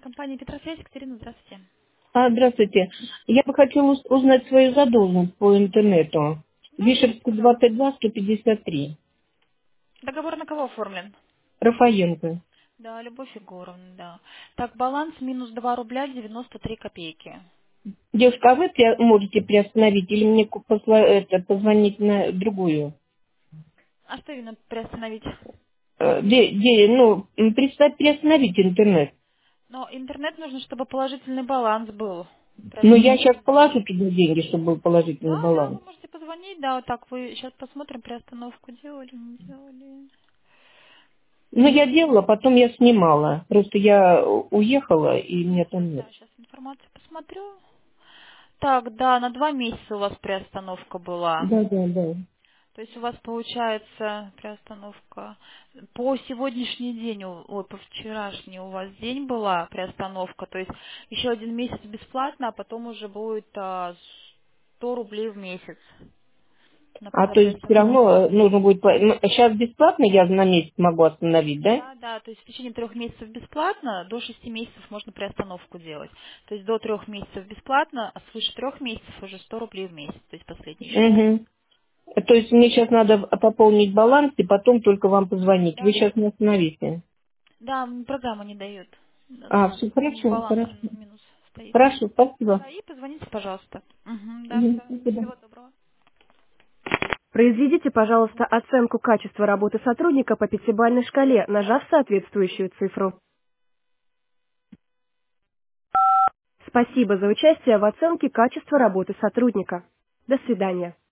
Компания Петросвязь, Екатерина, здравствуйте. Здравствуйте. Я бы хотела узнать свою задолженность по интернету. Да, говорите, Вишерская, пожалуйста. 22, 153. Договор на кого оформлен? Рафаенко. Да, Любовь Егоровна, да. Так, баланс минус 2 рубля 93 копейки. Девушка, а вы можете приостановить или мне позвонить на другую? А что именно приостановить? Представь, приостановить интернет. Но интернет нужно, чтобы положительный баланс был. Но я Приостановить сейчас нельзя. положу туда деньги, чтобы был положительный Да, да, баланс. вы можете позвонить, да, вот так вы сейчас посмотрим, приостановку делали, не делали. Но я делала, потом я снимала. Просто я уехала, и меня там нет. Да, сейчас информацию посмотрю. Так, да, на 2 месяца у вас приостановка была. Да, да, да. То есть у вас получается приостановка по сегодняшний день, ой, по вчерашний у вас день была приостановка, то есть еще 1 месяц бесплатно, а потом уже будет 100 рублей в месяц А за то есть все приостановку. равно нужно будет... Сейчас бесплатно я на месяц могу остановить, да? Да, да, то есть в течение 3 месяцев бесплатно, до 6 месяцев можно приостановку делать. То есть до 3 месяцев бесплатно, а свыше 3 месяцев уже 100 рублей в месяц, то есть последний счет. Угу. То есть мне сейчас надо пополнить баланс и потом только вам позвонить. Вы Да, сейчас да. не остановите. Да, программа не дает. Все хорошо, Баланс хорошо. минус стоит. Хорошо, спасибо. Да, и позвоните, пожалуйста. Мгм, да, Мгм, все. спасибо. Всего доброго. Произведите, пожалуйста, оценку качества работы сотрудника по пятибалльной шкале, нажав соответствующую цифру. Спасибо за участие в оценке качества работы сотрудника. До свидания.